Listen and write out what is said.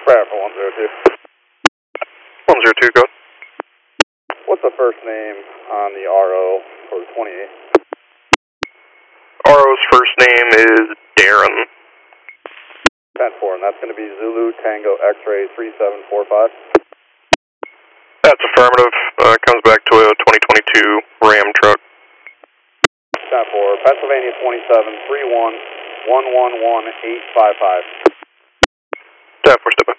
Prayer for 102. 102, go. What's the first name on the RO for the 28? RO's first name is Darren. 10-4, and that's going to be Zulu Tango X-Ray 3745. That's affirmative. Comes back to a 2022 Ram truck. 10-4, Pennsylvania 27 31 111 855. 10-4, step by.